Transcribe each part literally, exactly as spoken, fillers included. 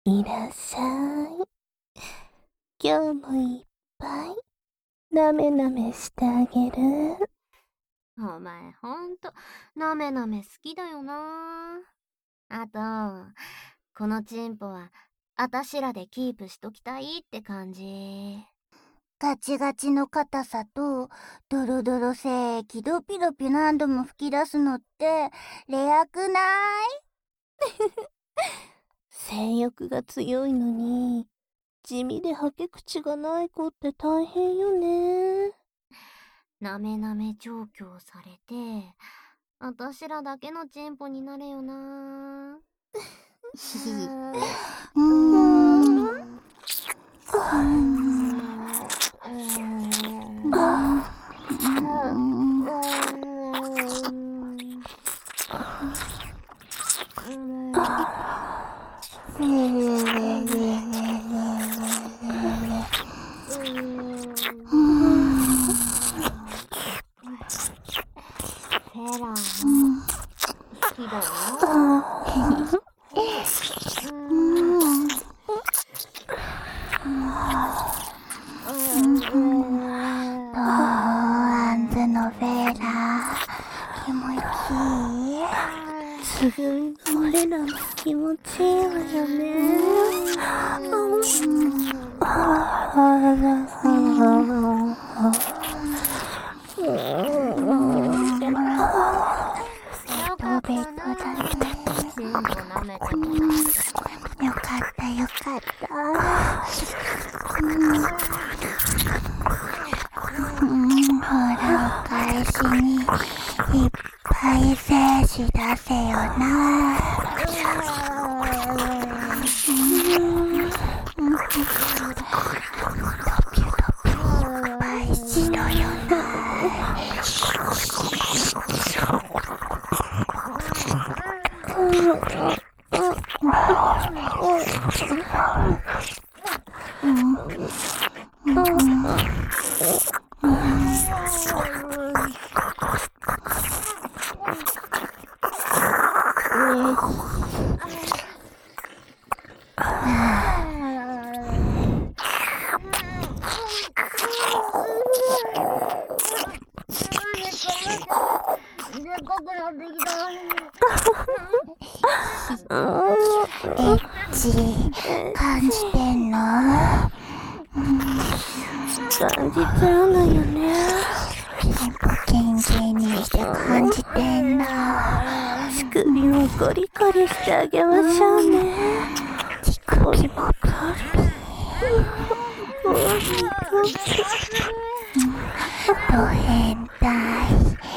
いらっしゃい。今日もいっぱいなめなめしてあげる。 お前ほんとなめなめ好きだよな。あとこのチンポはあたしらでキープしときたいって感じ。 ガチガチの硬さとドロドロ精液ドピドピ何度も吹き出すのってレアくない？ 性欲が強いのに地味ではけ口がない子って大変よね。 なめなめ調教されてあたしらだけのチンポになれよな。 うーんフェラも好きだよ。 どうアンズのフェラ気持ちいい？ すごい俺らも気持ちいいわよね。 ベッドだね。 チンポ舐めてもらってよかったよかった。うんほらお返しにいっぱい精子出せよな。ドピュドピュいっぱいしろよな。エッチ感じてんの？ 感じちゃうのよね。 キンキンにして感じてんの？ 乳首をゴリゴリしてあげましょうね。 乳首もゴリド変態。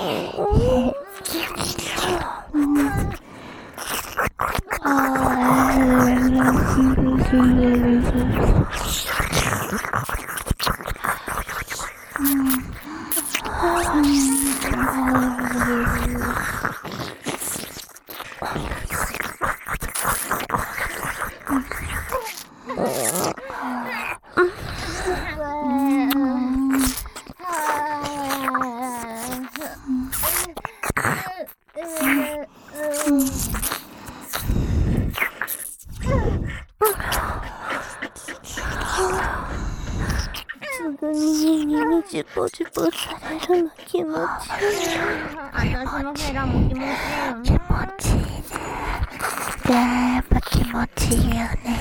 すぐに耳にジュポジュポされるの気持ちいい。 あたしのフェラも気持ちいいよね。 気持ちいいね。やっぱ気持ちいいよね。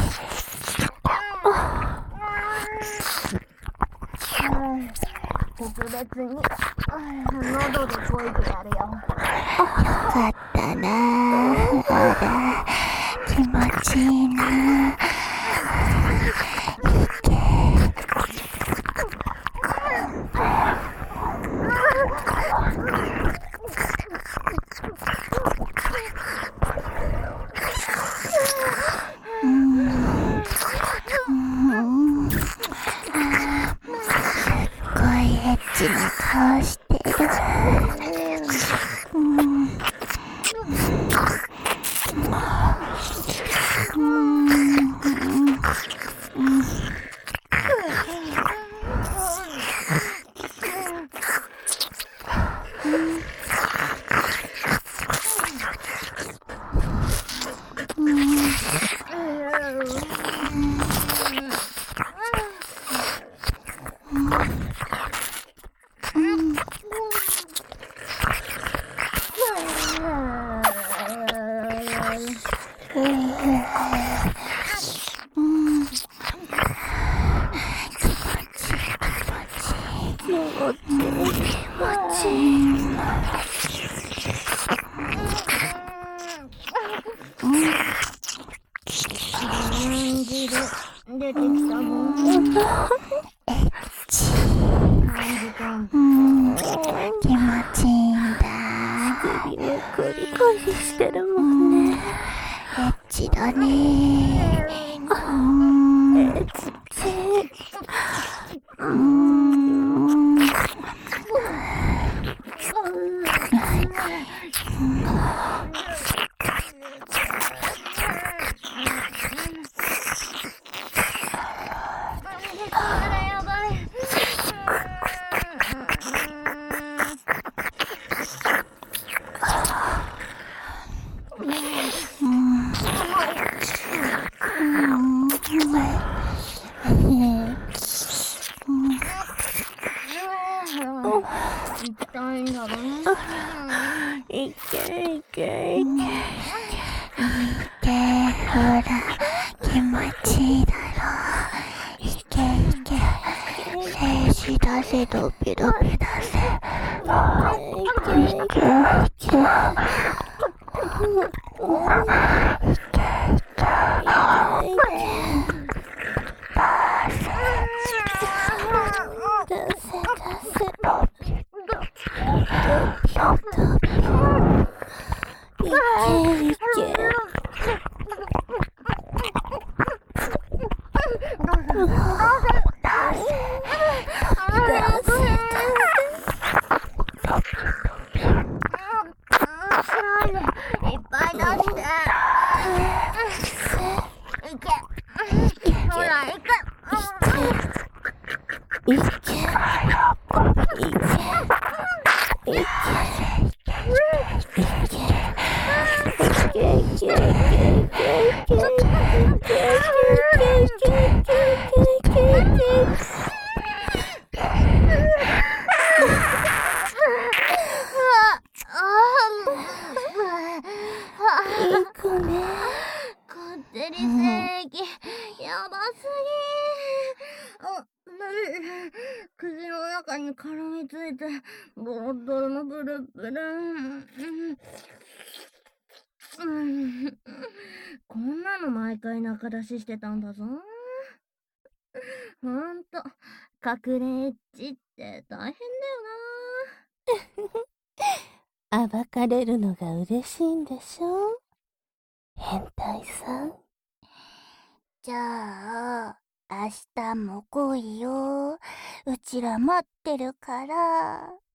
特別に喉でこいてやるよ。 よかったな。ほら気持ちいいな。エッチな顔してる。うんうん出てきたもん。 うん、気持ちいいんだ。 首もコリコリしてるもんね。 エッチだね。うん、 エッチ。 うん。 痛いんだろうね。 いけいけいけ。 見て、ほら、気持ちいいだろ。いけいけ。静止だぜ、ドピドピだぜ。いけいけいけ。 口の中に絡みついて、ドロドロのブルブル。うん、こんなの毎回中出ししてたんだぞ。ほんと、隠れエッチって大変だよな。暴かれるのが嬉しいんでしょ、変態さん。 じゃあ、明日も来いよ。うちら待ってるから。